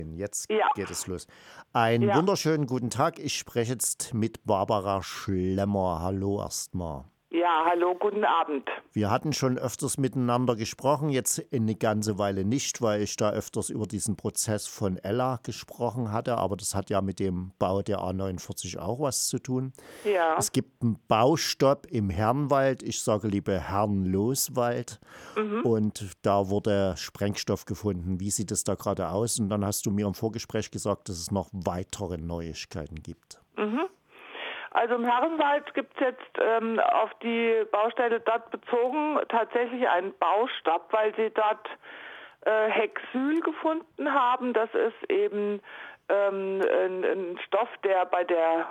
Jetzt Ja, geht es los. Einen ja, wunderschönen guten Tag. Ich spreche jetzt mit Barbara Schlemmer. Hallo erstmal. ja, hallo, guten Abend. Wir hatten schon öfters miteinander gesprochen, jetzt eine ganze Weile nicht, weil ich da öfters über diesen Prozess von Ella gesprochen hatte, aber das hat ja mit dem Bau der A49 auch was zu tun. Ja, Es gibt einen Baustopp im Herrenwald, ich sage lieber Herrenloswald, mhm, und da wurde Sprengstoff gefunden. Wie sieht es da gerade aus? Und dann hast du mir im Vorgespräch gesagt, dass es noch weitere Neuigkeiten gibt. mhm. Also im Herrenwald gibt es jetzt auf die Baustelle dort bezogen tatsächlich einen Baustopp, weil sie dort Hexyl gefunden haben. Das ist eben ein Stoff, der bei der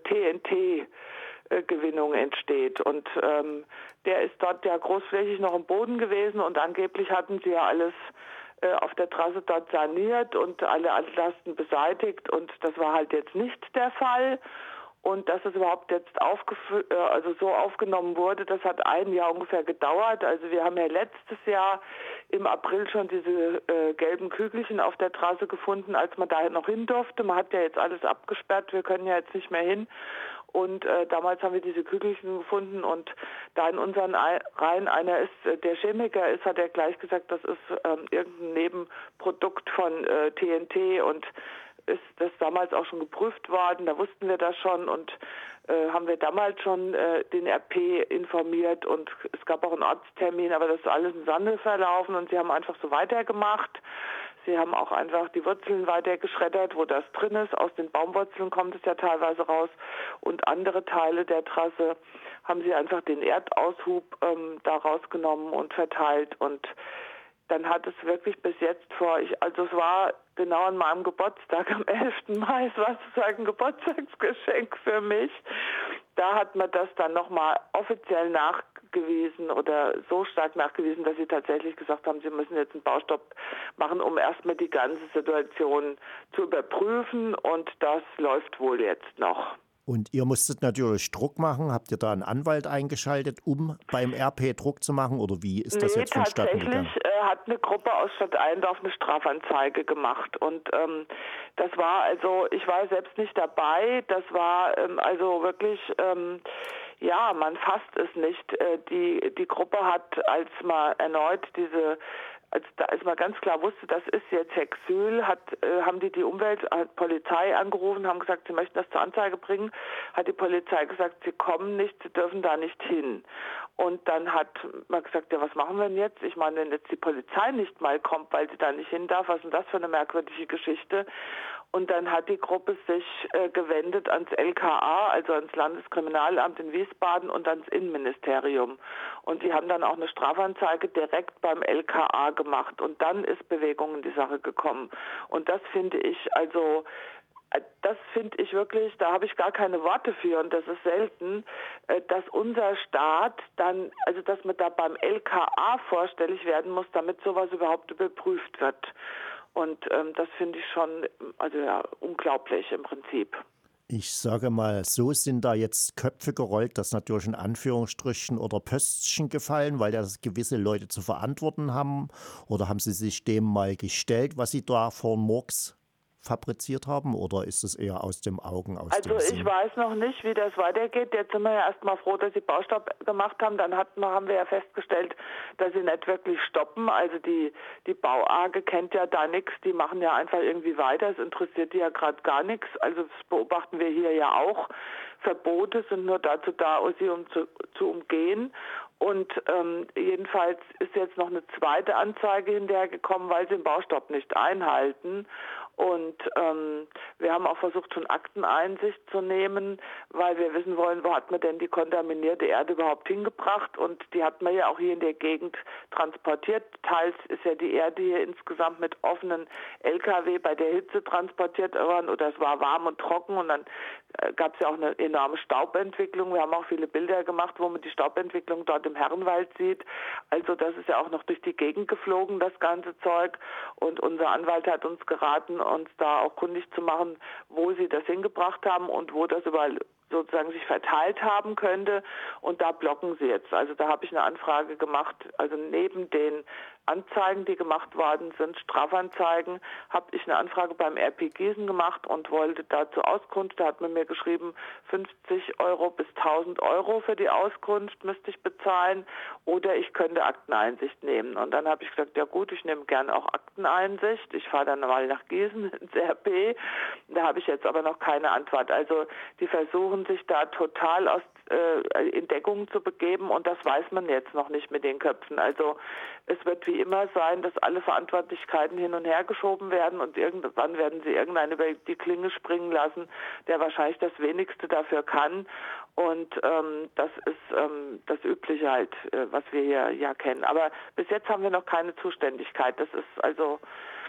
TNT-Gewinnung entsteht. Und der ist dort ja großflächig noch im Boden gewesen und angeblich hatten sie ja alles auf der Trasse dort saniert und alle Altlasten beseitigt und das war halt jetzt nicht der Fall. Und dass es überhaupt jetzt also so aufgenommen wurde, das hat ein Jahr ungefähr gedauert. Also wir haben ja letztes Jahr im April schon diese gelben Kügelchen auf der Trasse gefunden, als man da noch hin durfte. Man hat ja jetzt alles abgesperrt, wir können ja jetzt nicht mehr hin. Und damals haben wir diese Kügelchen gefunden und da in unseren Reihen einer ist, der Chemiker ist, hat er gleich gesagt, das ist irgendein Nebenprodukt von TNT und ist das damals auch schon geprüft worden, da wussten wir das schon und haben wir damals schon den RP informiert und es gab auch einen Ortstermin, aber das ist alles im Sande verlaufen und sie haben einfach so weitergemacht. Sie haben auch einfach die Wurzeln weiter geschreddert, wo das drin ist. Aus den Baumwurzeln kommt es ja teilweise raus und andere Teile der Trasse haben sie einfach den Erdaushub da rausgenommen und verteilt und dann hat es wirklich bis jetzt also es war genau an meinem Geburtstag am 11. Mai, es war sozusagen ein Geburtstagsgeschenk für mich. Da hat man das dann nochmal offiziell nachgewiesen oder so stark nachgewiesen, dass sie tatsächlich gesagt haben, sie müssen jetzt einen Baustopp machen, um erstmal die ganze Situation zu überprüfen und das läuft wohl jetzt noch. Und ihr musstet natürlich Druck machen. Habt ihr da einen Anwalt eingeschaltet, um beim RP Druck zu machen? Oder wie ist das Nee, jetzt vonstatten tatsächlich gegangen? hat eine Gruppe aus Stadt Eindorf eine Strafanzeige gemacht und das war also, ich war selbst nicht dabei, das war also wirklich, ja, man fasst es nicht. Die Gruppe hat, als man ganz klar wusste, das ist jetzt Hexyl, haben die Polizei angerufen, haben gesagt, sie möchten das zur Anzeige bringen, hat die Polizei gesagt, sie kommen nicht, sie dürfen da nicht hin. Und dann hat man gesagt, ja, was machen wir denn jetzt? Ich meine, wenn jetzt die Polizei nicht mal kommt, weil sie da nicht hin darf, was ist denn das für eine merkwürdige Geschichte? Und dann hat die Gruppe sich gewendet ans LKA, also ans Landeskriminalamt in Wiesbaden und ans Innenministerium. Und die haben dann auch eine Strafanzeige direkt beim LKA gemacht. Und dann ist Bewegung in die Sache gekommen. Und das finde ich wirklich, da habe ich gar keine Worte für und das ist selten, dass unser Staat dann, also dass man da beim LKA vorstellig werden muss, damit sowas überhaupt überprüft wird. Und das finde ich schon, also ja, unglaublich im Prinzip. Ich sage mal, so sind da jetzt Köpfe gerollt, dass natürlich in Anführungsstrichen oder Pöstchen gefallen, weil das gewisse Leute zu verantworten haben. Oder haben sie sich dem mal gestellt, was sie da vor Murks fabriziert haben? Oder ist es eher aus dem Augen, aus Also dem ich Sinn? weiß noch nicht, wie das weitergeht. Jetzt sind wir ja erstmal froh, dass sie Baustopp gemacht haben. Dann haben wir ja festgestellt, dass sie nicht wirklich stoppen. Also die Bau-AG kennt ja da nichts. Die machen ja einfach irgendwie weiter. Es interessiert die ja gerade gar nichts. Also das beobachten wir hier ja auch. Verbote sind nur dazu da, sie zu umgehen. Und jedenfalls ist jetzt noch eine zweite Anzeige hinterhergekommen, weil sie den Baustopp nicht einhalten. Und wir haben auch versucht, schon Akteneinsicht zu nehmen, weil wir wissen wollen, wo hat man denn die kontaminierte Erde überhaupt hingebracht. Und die hat man ja auch hier in der Gegend transportiert. Teils ist ja die Erde hier insgesamt mit offenen LKW bei der Hitze transportiert worden oder es war warm und trocken und dann gab es ja auch eine enorme Staubentwicklung. Wir haben auch viele Bilder gemacht, wo man die Staubentwicklung dort im Herrenwald sieht. Also das ist ja auch noch durch die Gegend geflogen, das ganze Zeug. Und unser Anwalt hat uns geraten, uns da auch kundig zu machen, wo sie das hingebracht haben und wo das überall sozusagen sich verteilt haben könnte. Und da blocken sie jetzt. Also da habe ich eine Anfrage gemacht, also neben den Anzeigen, die gemacht worden sind, Strafanzeigen, habe ich eine Anfrage beim RP Gießen gemacht und wollte dazu Auskunft. Da hat man mir geschrieben, 50 Euro bis 1000 Euro für die Auskunft müsste ich bezahlen oder ich könnte Akteneinsicht nehmen. Und dann habe ich gesagt, ja gut, ich nehme gerne auch Akteneinsicht. Ich fahre dann mal nach Gießen ins RP. Da habe ich jetzt aber noch keine Antwort. Also die versuchen sich da total in Deckung zu begeben und das weiß man jetzt noch nicht mit den Köpfen. Also es wird wie immer sein, dass alle Verantwortlichkeiten hin und her geschoben werden und irgendwann werden sie irgendeinen über die Klinge springen lassen, der wahrscheinlich das Wenigste dafür kann. Und das ist das Übliche halt, was wir hier ja kennen. Aber bis jetzt haben wir noch keine Zuständigkeit. Das ist also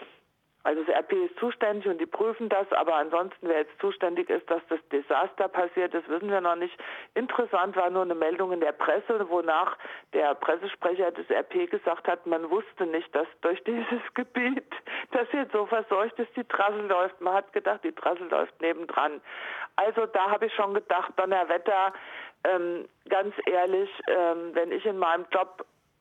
das RP ist zuständig und die prüfen das, aber ansonsten, wer jetzt zuständig ist, dass das Desaster passiert, das wissen wir noch nicht. Interessant war nur eine Meldung in der Presse, wonach der Pressesprecher des RP gesagt hat, man wusste nicht, dass durch dieses Gebiet, das jetzt so verseucht ist, die Trasse läuft. Man hat gedacht, die Trasse läuft nebendran. Also da habe ich schon gedacht, Donnerwetter, ganz ehrlich, wenn ich in meinem Job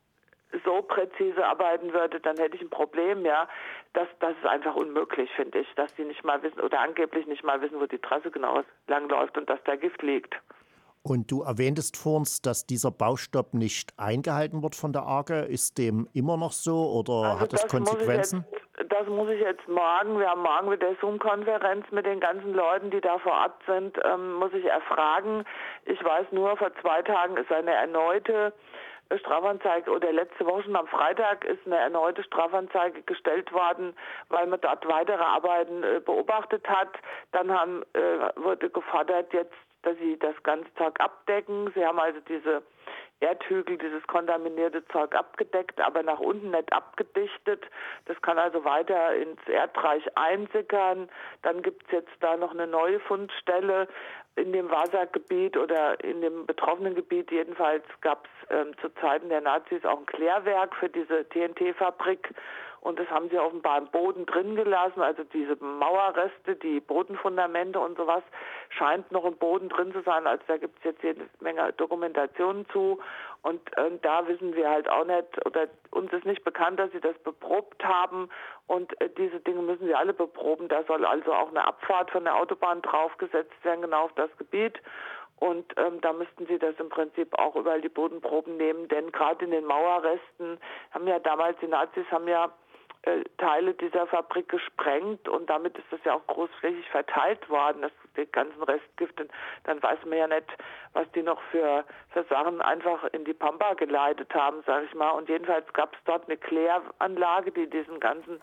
so präzise arbeiten würde, dann hätte ich ein Problem, ja. Das ist einfach unmöglich, finde ich, dass die nicht mal wissen oder angeblich nicht mal wissen, wo die Trasse genau langläuft und dass da Gift liegt. Und du erwähntest vor uns, dass dieser Baustopp nicht eingehalten wird von der AGE. Ist dem immer noch so oder Also hat das Konsequenzen? Das muss ich jetzt morgen, wir haben morgen wieder Zoom-Konferenz mit den ganzen Leuten, die da vor Ort sind, muss ich erfragen. Ich weiß nur, vor 2 Tagen ist eine erneute Strafanzeige oder letzte Woche schon am Freitag ist eine erneute Strafanzeige gestellt worden, weil man dort weitere Arbeiten beobachtet hat. Dann wurde gefordert jetzt, dass sie das ganze Zeug abdecken. Sie haben also diese Erdhügel, dieses kontaminierte Zeug abgedeckt, aber nach unten nicht abgedichtet. Das kann also weiter ins Erdreich einsickern. Dann gibt es jetzt da noch eine neue Fundstelle in dem Wassergebiet oder in dem betroffenen Gebiet. Jedenfalls gab es zu Zeiten der Nazis auch ein Klärwerk für diese TNT-Fabrik. Und das haben sie offenbar im Boden drin gelassen, also diese Mauerreste, die Bodenfundamente und sowas, scheint noch im Boden drin zu sein. Also da gibt es jetzt jede Menge Dokumentationen zu. Und da wissen wir halt auch nicht, oder uns ist nicht bekannt, dass sie das beprobt haben. Und diese Dinge müssen sie alle beproben. Da soll also auch eine Abfahrt von der Autobahn draufgesetzt werden, genau auf das Gebiet. Und da müssten sie das im Prinzip auch überall die Bodenproben nehmen, denn gerade in den Mauerresten haben ja damals, die Nazis haben ja Teile dieser Fabrik gesprengt und damit ist das ja auch großflächig verteilt worden, die ganzen Restgifte. Dann weiß man ja nicht, was die noch für Sachen einfach in die Pampa geleitet haben, sage ich mal. Und jedenfalls gab es dort eine Kläranlage, die diesen ganzen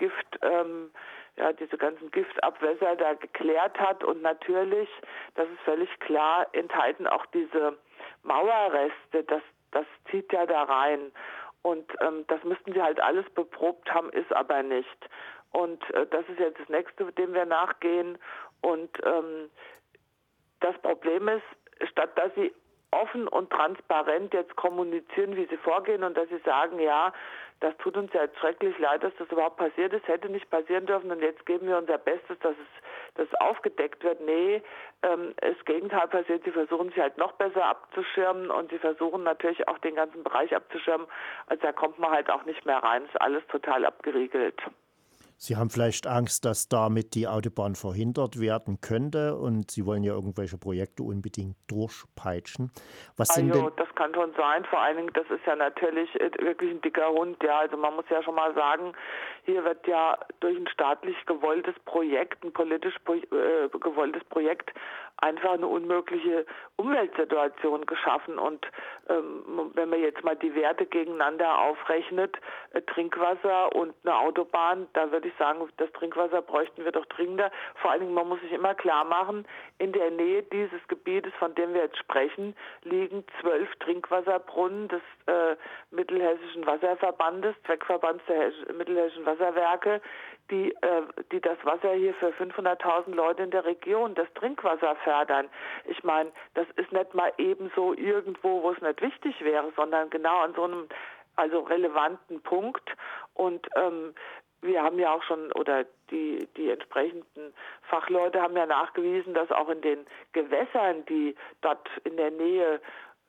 diese ganzen Giftabwässer da geklärt hat. Und natürlich, das ist völlig klar, enthalten auch diese Mauerreste, das zieht ja da rein. Und das müssten sie halt alles beprobt haben, ist aber nicht. Und das ist jetzt das Nächste, dem wir nachgehen. Und das Problem ist, statt dass sie offen und transparent jetzt kommunizieren, wie sie vorgehen und dass sie sagen, ja, das tut uns ja jetzt schrecklich leid, dass das überhaupt passiert ist, hätte nicht passieren dürfen und jetzt geben wir unser Bestes, dass das aufgedeckt wird. Nee, das Gegenteil passiert, sie versuchen sich halt noch besser abzuschirmen und sie versuchen natürlich auch den ganzen Bereich abzuschirmen, also da kommt man halt auch nicht mehr rein, ist alles total abgeriegelt. Sie haben vielleicht Angst, dass damit die Autobahn verhindert werden könnte und Sie wollen ja irgendwelche Projekte unbedingt durchpeitschen. Was sind denn das kann schon sein. Vor allen Dingen, das ist ja natürlich wirklich ein dicker Hund. Ja, also man muss ja schon mal sagen, hier wird ja durch ein staatlich gewolltes Projekt, ein politisch gewolltes Projekt, einfach eine unmögliche Umweltsituation geschaffen. Und wenn man jetzt mal die Werte gegeneinander aufrechnet, Trinkwasser und eine Autobahn, da würde ich sagen, das Trinkwasser bräuchten wir doch dringender. Vor allen Dingen, man muss sich immer klar machen, in der Nähe dieses Gebietes, von dem wir jetzt sprechen, liegen 12 Trinkwasserbrunnen des Mittelhessischen Wasserverbandes, Zweckverbands der Mittelhessischen Wasserwerke, die das Wasser hier für 500.000 Leute in der Region, das Trinkwasser fördern. Ich meine, das ist nicht mal ebenso irgendwo, wo es nicht wichtig wäre, sondern genau an so einem relevanten Punkt. Und wir haben ja auch schon, oder die entsprechenden Fachleute haben ja nachgewiesen, dass auch in den Gewässern, die dort in der Nähe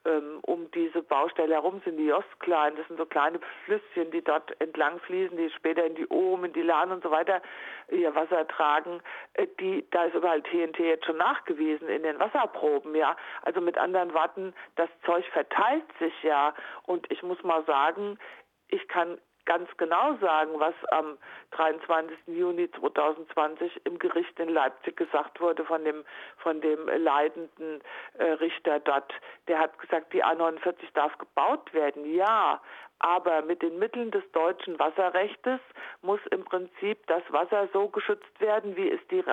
um diese Baustelle herum sind die Josklein, das sind so kleine Flüsschen, die dort entlang fließen, die später in die Ohm, in die Lahn und so weiter ihr Wasser tragen. Da ist überall TNT jetzt schon nachgewiesen in den Wasserproben, ja. Also mit anderen Worten, das Zeug verteilt sich ja. Und ich muss mal sagen, ich kann ganz genau sagen, was am 23. Juni 2020 im Gericht in Leipzig gesagt wurde von dem leitenden Richter dort. Der hat gesagt, die A49 darf gebaut werden, ja, aber mit den Mitteln des deutschen Wasserrechtes muss im Prinzip das Wasser so geschützt werden, wie es die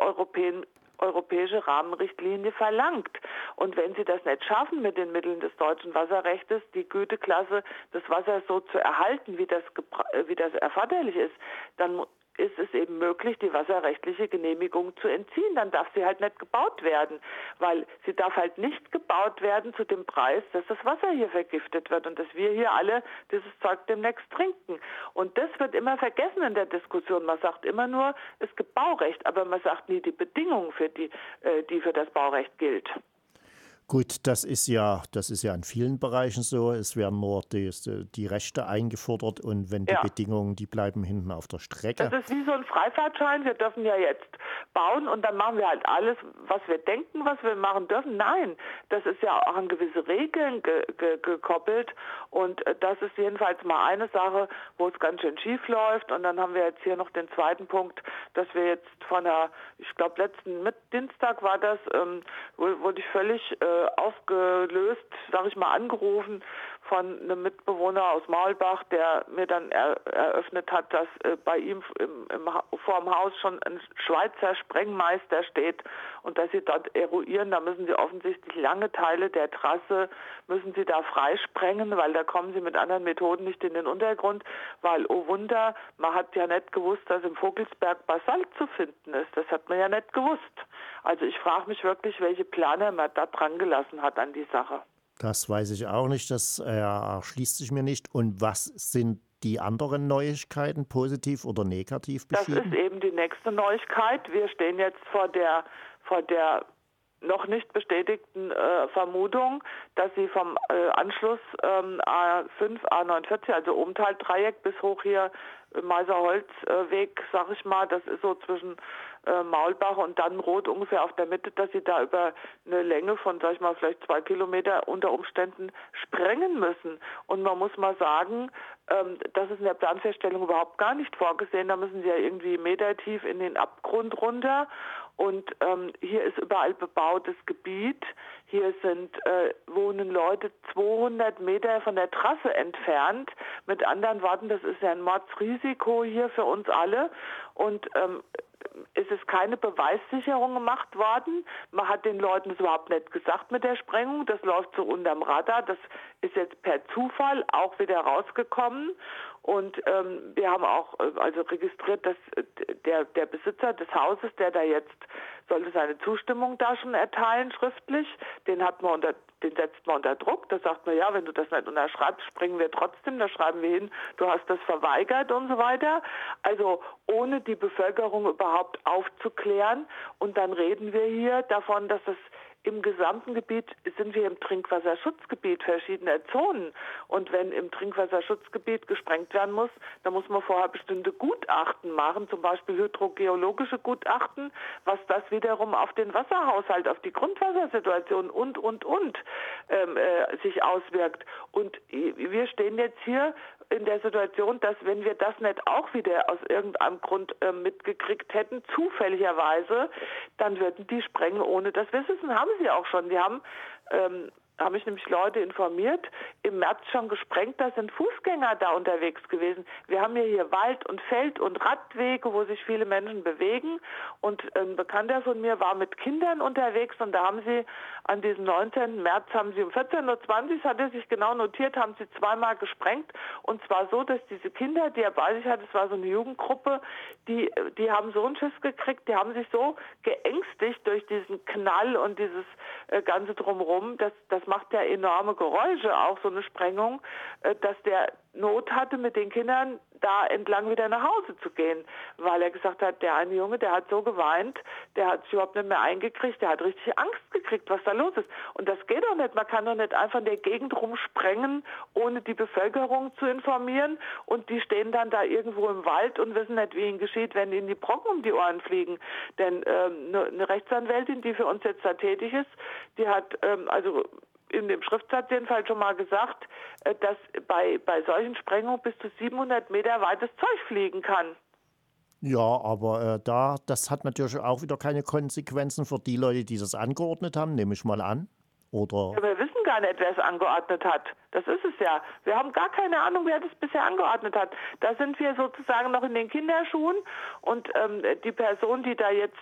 europäische Rahmenrichtlinie verlangt. Und wenn sie das nicht schaffen, mit den Mitteln des deutschen Wasserrechtes die Güteklasse des Wassers so zu erhalten, wie das erforderlich ist, dann ist es eben möglich, die wasserrechtliche Genehmigung zu entziehen. Dann darf sie halt nicht gebaut werden, weil sie darf halt nicht gebaut werden zu dem Preis, dass das Wasser hier vergiftet wird und dass wir hier alle dieses Zeug demnächst trinken. Und das wird immer vergessen in der Diskussion. Man sagt immer nur, es gibt Baurecht, aber man sagt nie die Bedingungen, die für das Baurecht gilt. Gut, das ist ja in vielen Bereichen so. Es werden nur die Rechte eingefordert und wenn die Bedingungen, die bleiben hinten auf der Strecke. Das ist wie so ein Freifahrtschein. Wir dürfen ja jetzt bauen und dann machen wir halt alles, was wir denken, was wir machen dürfen. Nein, das ist ja auch an gewisse Regeln gekoppelt und das ist jedenfalls mal eine Sache, wo es ganz schön schief läuft. Und dann haben wir jetzt hier noch den zweiten Punkt, dass wir jetzt ich glaube letzten Dienstag war das, wurde ich völlig aufgelöst, sage ich mal, angerufen von einem Mitbewohner aus Maulbach, der mir dann eröffnet hat, dass bei ihm vor dem Haus schon ein Schweizer Sprengmeister steht und dass sie dort eruieren, da müssen sie offensichtlich lange Teile der Trasse, müssen sie da freisprengen, weil da kommen sie mit anderen Methoden nicht in den Untergrund, weil, oh Wunder, man hat ja nicht gewusst, dass im Vogelsberg Basalt zu finden ist. Das hat man ja nicht gewusst. Also ich frage mich wirklich, welche Planer man da dran gelassen hat an die Sache. Das weiß ich auch nicht, das erschließt sich mir nicht. Und was sind die anderen Neuigkeiten, positiv oder negativ beschieden? Das ist eben die nächste Neuigkeit. Wir stehen jetzt vor der noch nicht bestätigten Vermutung, dass sie vom Anschluss A5, A49, also Umtal-Dreieck bis hoch hier Meiserholzweg, sag ich mal, das ist so zwischen Maulbach und Dannenroth ungefähr auf der Mitte, dass sie da über eine Länge von, sag ich mal, vielleicht 2 Kilometer unter Umständen sprengen müssen. Und man muss mal sagen, das ist in der Planfeststellung überhaupt gar nicht vorgesehen. Da müssen sie ja irgendwie metertief in den Abgrund runter. Und hier ist überall bebautes Gebiet. Hier wohnen Leute 200 Meter von der Trasse entfernt. Mit anderen Worten, das ist ja ein Mordsrisiko hier für uns alle. Und es ist keine Beweissicherung gemacht worden. Man hat den Leuten das überhaupt nicht gesagt mit der Sprengung. Das läuft so unterm Radar. Das ist jetzt per Zufall auch wieder rausgekommen. Und wir haben auch registriert, dass der Besitzer des Hauses, der da jetzt sollte seine Zustimmung da schon erteilen schriftlich, den setzt man unter Druck. Da sagt man, ja, wenn du das nicht unterschreibst, springen wir trotzdem. Da schreiben wir hin, du hast das verweigert und so weiter. Also ohne die Bevölkerung überhaupt aufzuklären. Und dann reden wir hier davon, dass es im gesamten Gebiet sind wir im Trinkwasserschutzgebiet verschiedener Zonen. Und wenn im Trinkwasserschutzgebiet gesprengt werden muss, dann muss man vorher bestimmte Gutachten machen, zum Beispiel hydrogeologische Gutachten, was das wiederum auf den Wasserhaushalt, auf die Grundwassersituation und sich auswirkt. Und wir stehen jetzt hier in der Situation, dass wenn wir das nicht auch wieder aus irgendeinem Grund mitgekriegt hätten, zufälligerweise, dann würden die sprengen, ohne dass wir es wissen. Haben sie auch schon. Die haben mich nämlich Leute informiert, im März schon gesprengt, da sind Fußgänger da unterwegs gewesen. Wir haben ja hier Wald und Feld und Radwege, wo sich viele Menschen bewegen. Und ein Bekannter von mir war mit Kindern unterwegs und da haben sie an diesem 19. März um 14.20 Uhr, hat er sich genau notiert, haben sie zweimal gesprengt. Und zwar so, dass diese Kinder, die er bei sich hatte, es war so eine Jugendgruppe, die haben so einen Schiss gekriegt, die haben sich so geängstigt durch diesen Knall und dieses ganze Drumherum, das macht ja enorme Geräusche, auch so eine Sprengung, dass der Not hatte, mit den Kindern da entlang wieder nach Hause zu gehen, weil er gesagt hat, der eine Junge, der hat so geweint, der hat sich überhaupt nicht mehr eingekriegt, der hat richtig Angst gekriegt, was da los ist. Und das geht doch nicht, man kann doch nicht einfach in der Gegend rumsprengen, ohne die Bevölkerung zu informieren, und die stehen dann da irgendwo im Wald und wissen nicht, wie ihnen geschieht, wenn ihnen die Brocken um die Ohren fliegen. Denn eine Rechtsanwältin, die für uns jetzt da tätig ist, die hat also in dem Schriftsatz jedenfalls schon mal gesagt, dass bei solchen Sprengungen bis zu 700 Meter weites Zeug fliegen kann. Ja, aber das hat natürlich auch wieder keine Konsequenzen für die Leute, die das angeordnet haben, nehme ich mal an. Oder? Ja, wir wissen gar nicht, wer es angeordnet hat. Das ist es ja. Wir haben gar keine Ahnung, wer das bisher angeordnet hat. Da sind wir sozusagen noch in den Kinderschuhen, und die Person, die da jetzt,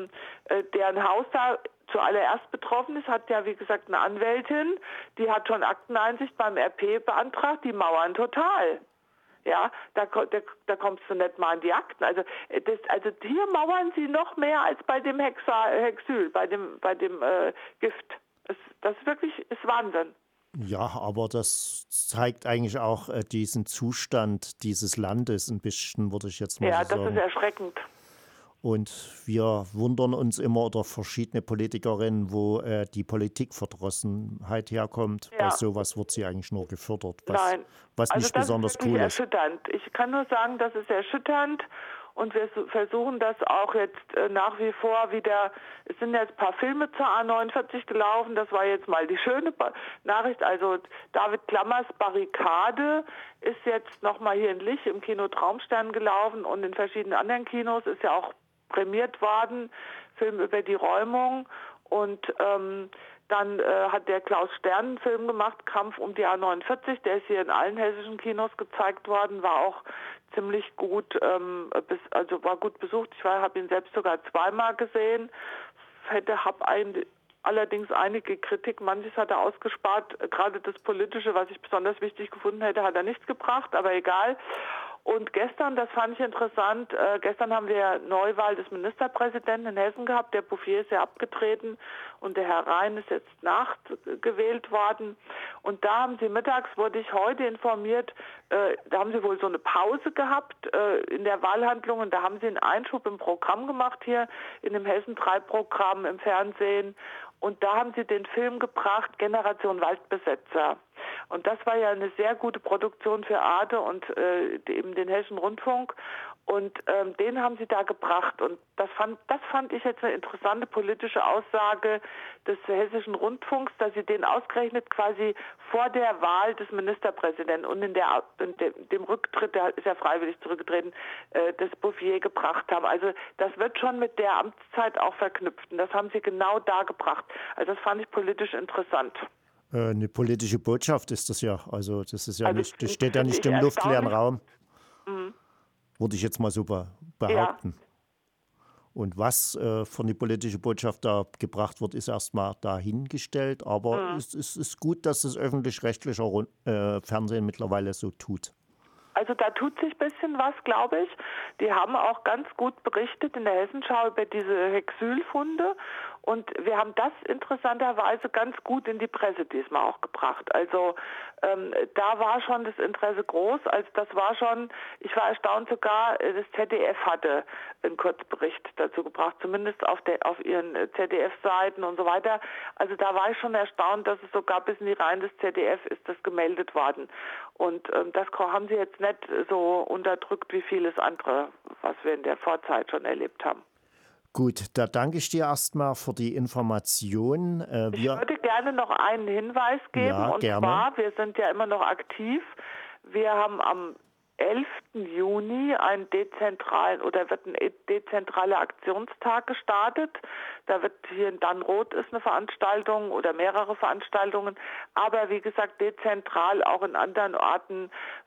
deren Haus da zuallererst betroffen ist, hat ja, wie gesagt, eine Anwältin, die hat schon Akteneinsicht beim RP beantragt, die mauern total. Ja, da kommst du nicht mal an die Akten. Also hier mauern sie noch mehr als bei dem Hexyl, bei dem Gift. Das wirklich ist Wahnsinn. Ja, aber das zeigt eigentlich auch diesen Zustand dieses Landes ein bisschen, würde ich jetzt mal so sagen. Ja, das ist erschreckend. Und wir wundern uns immer, oder verschiedene Politikerinnen, wo die Politikverdrossenheit herkommt. Ja. Bei sowas wird sie eigentlich nur gefördert, Nein. was Also nicht das besonders ist wirklich cool ist. erschütternd. Ich kann nur sagen, das ist erschütternd, und wir versuchen das auch jetzt nach wie vor wieder. Es sind jetzt ein paar Filme zur A49 gelaufen, das war jetzt mal die schöne Nachricht. Also David Klammers Barrikade ist jetzt nochmal hier in Lich im Kino Traumstern gelaufen, und in verschiedenen anderen Kinos ist ja auch prämiert worden, Film über die Räumung. Und dann hat der Klaus Stern einen Film gemacht, Kampf um die A49, der ist hier in allen hessischen Kinos gezeigt worden, war auch ziemlich gut, also war gut besucht. Ich habe ihn selbst sogar zweimal gesehen, habe allerdings einige Kritik, manches hat er ausgespart, gerade das Politische, was ich besonders wichtig gefunden hätte, hat er nicht gebracht, aber egal. Und gestern, das fand ich interessant, gestern haben wir Neuwahl des Ministerpräsidenten in Hessen gehabt. Der Bouffier ist ja abgetreten und der Herr Rhein ist jetzt nachgewählt worden. Und da haben sie mittags, wurde ich heute informiert, da haben sie wohl so eine Pause gehabt in der Wahlhandlung, und da haben sie einen Einschub im Programm gemacht hier in dem Hessen 3-Programm im Fernsehen. Und da haben sie den Film gebracht, Generation Waldbesetzer. Und das war ja eine sehr gute Produktion für Arte und eben den Hessischen Rundfunk. Und den haben sie da gebracht. Und das fand ich jetzt eine interessante politische Aussage des Hessischen Rundfunks, dass sie den ausgerechnet quasi vor der Wahl des Ministerpräsidenten und in dem Rücktritt, der ist ja freiwillig zurückgetreten, des Bouffier gebracht haben. Also das wird schon mit der Amtszeit auch verknüpft. Und das haben sie genau da gebracht. Also das fand ich politisch interessant. Eine politische Botschaft ist das ja. Also das ist ja Also nicht, das steht ja nicht im luftleeren Raum. Mhm. Würde ich jetzt mal so behaupten. Ja. Und was für eine politische Botschaft da gebracht wird, ist erstmal dahingestellt. Aber es ist gut, dass das öffentlich-rechtliche Fernsehen mittlerweile so tut. Also da tut sich ein bisschen was, glaube ich. Die haben auch ganz gut berichtet in der Hessenschau über diese Hexylfunde. Und wir haben das interessanterweise ganz gut in die Presse diesmal auch gebracht. Also da war schon das Interesse groß. Also das war schon, ich war erstaunt sogar, das ZDF hatte einen Kurzbericht dazu gebracht, zumindest auf ihren ZDF-Seiten und so weiter. Also da war ich schon erstaunt, dass es sogar bis in die Reihen des ZDF ist das gemeldet worden. Und das haben sie jetzt nicht so unterdrückt wie vieles andere, was wir in der Vorzeit schon erlebt haben. Gut, da danke ich dir erstmal für die Information. Ich würde gerne noch einen Hinweis geben, ja, und gerne. zwar, wir sind ja immer noch aktiv. Wir haben am 11. Juni einen dezentraler Aktionstag gestartet. Da wird hier in Dannenroth ist eine Veranstaltung oder mehrere Veranstaltungen, aber wie gesagt dezentral auch in anderen Orten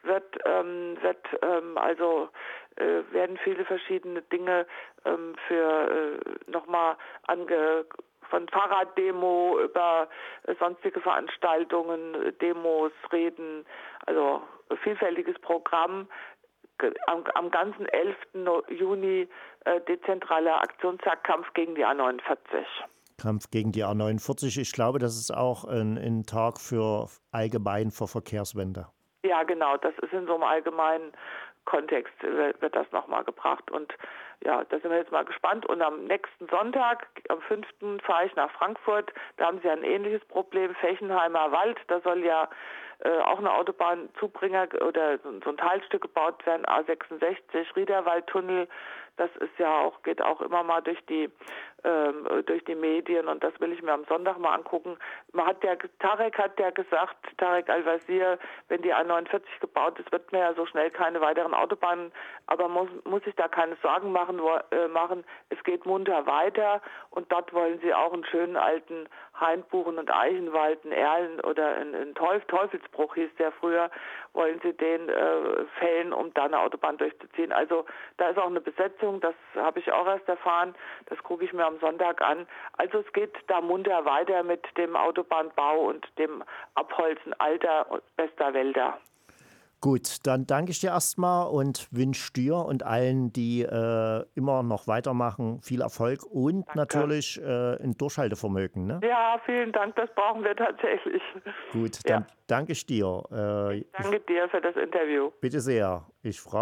werden viele verschiedene Dinge nochmal von Fahrraddemo über sonstige Veranstaltungen, Demos, Reden, also vielfältiges Programm. Am ganzen 11. Juni dezentraler Aktionstag Kampf gegen die A49. Kampf gegen die A49. Ich glaube, das ist auch ein Tag allgemein für Verkehrswende. Ja, genau. Das ist in so einem allgemeinen Kontext wird das nochmal gebracht. Und ja, da sind wir jetzt mal gespannt. Und am nächsten Sonntag, am 5. fahre ich nach Frankfurt. Da haben sie ein ähnliches Problem, Fechenheimer Wald. Da soll ja auch eine Autobahnzubringer oder so ein Teilstück gebaut werden, A66, Riederwaldtunnel. Das ist ja auch, geht auch immer mal durch die Medien, und das will ich mir am Sonntag mal angucken. Tarek hat ja gesagt, Tarek Al-Wazir, wenn die A49 gebaut ist, wird man ja so schnell keine weiteren Autobahnen, aber muss sich da keine Sorgen machen. Es geht munter weiter, und dort wollen sie auch einen schönen alten Hainbuchen- und Eichenwald, einen Erlen oder einen Teufelsbruch hieß der früher, wollen sie den fällen, um da eine Autobahn durchzuziehen. Also da ist auch eine Besetzung, das habe ich auch erst erfahren, das gucke ich mir am Sonntag an. Also es geht da munter weiter mit dem Autobahnbau und dem Abholzen alter und bester Wälder. Gut, dann danke ich dir erstmal und wünsche dir und allen, die immer noch weitermachen, viel Erfolg und Danke. Natürlich ein Durchhaltevermögen. Ne? Ja, vielen Dank, das brauchen wir tatsächlich. Gut, dann danke ich dir. Danke dir für das Interview. Bitte sehr. Ich frage